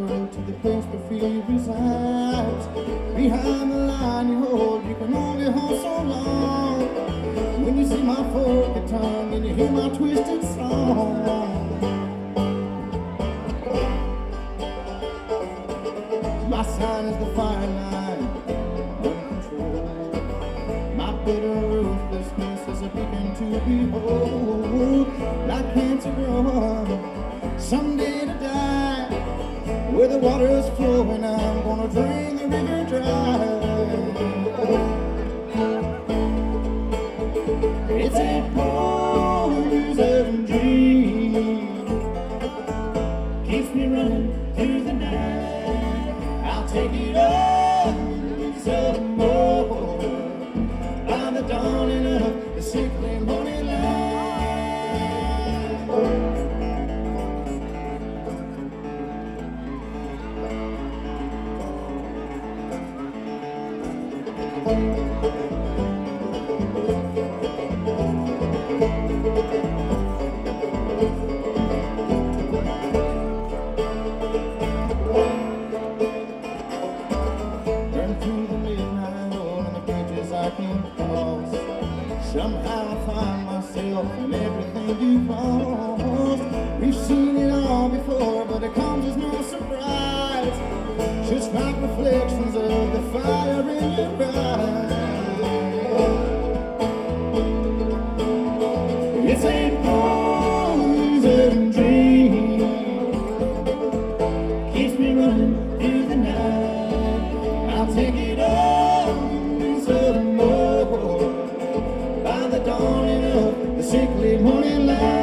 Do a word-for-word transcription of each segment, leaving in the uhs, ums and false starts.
road to the place where fear resides. Behind the line you hold, you can only hold so long. When you see my forked tongue and you hear my twisted song, my sign is the fire line, uncontrolled. My bitter ruthlessness is a beacon to behold. Like cancer growing, someday to die. Where the water is flowing, I'm gonna drain the river dry. It's a poison dream, keeps me running through the night. I'll take it on some more by the dawning of the sickly morning light. Somehow I find myself in everything you've lost. We've seen it all before, but it comes as no surprise. Just like reflections of the fire in your eyes. It's a poison dream, keeps me running through the night. I'll take it on some more by the dawning of the sickly morning light.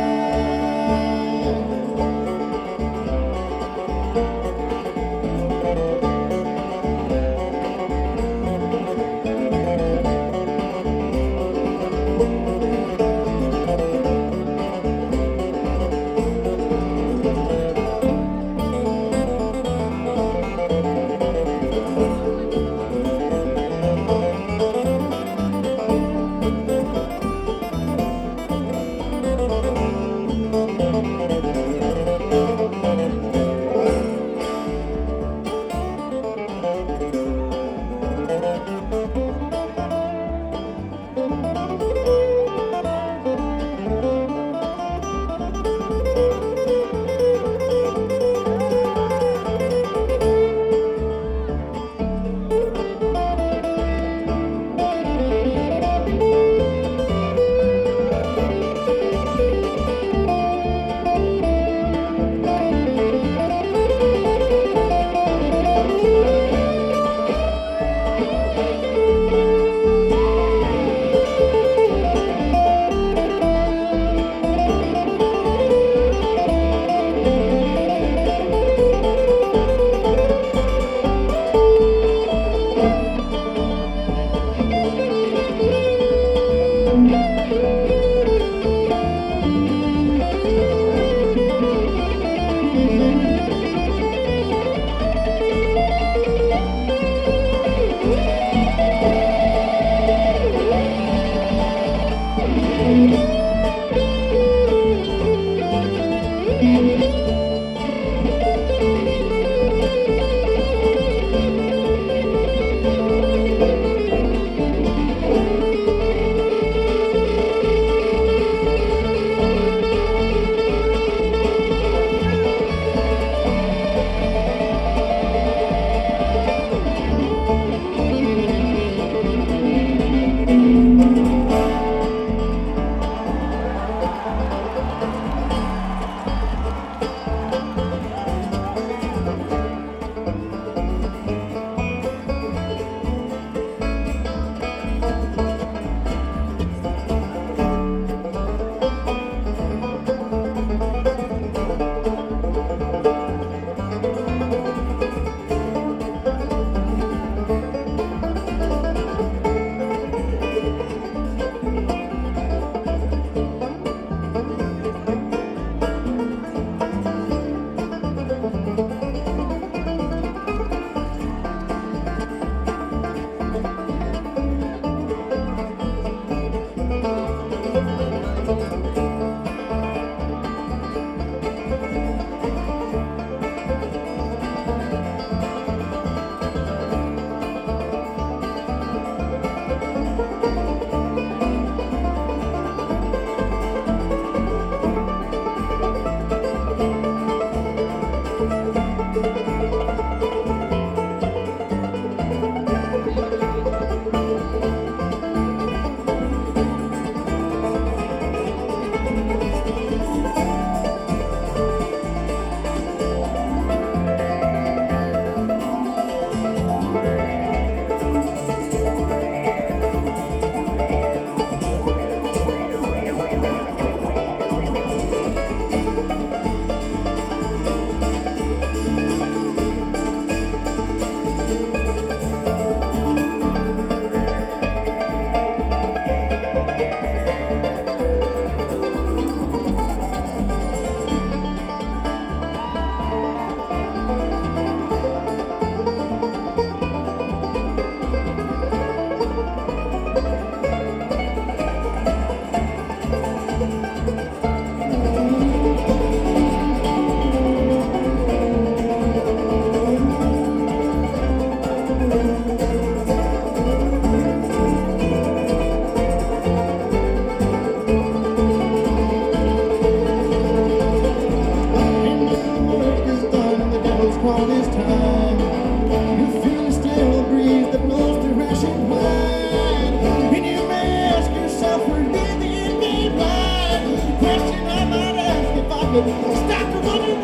it's called this time. You feel the still breeze that blows the rushing wine, and you may ask yourself, where did the end game lie? The question I might ask if I could stop the running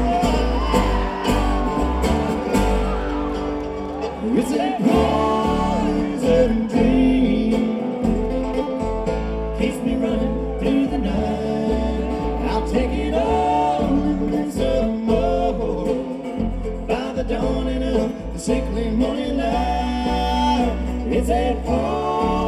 line. It's a poison dream, keeps me running through the night. I'll take it all and some more by the dawning of the sickly morning light. It's a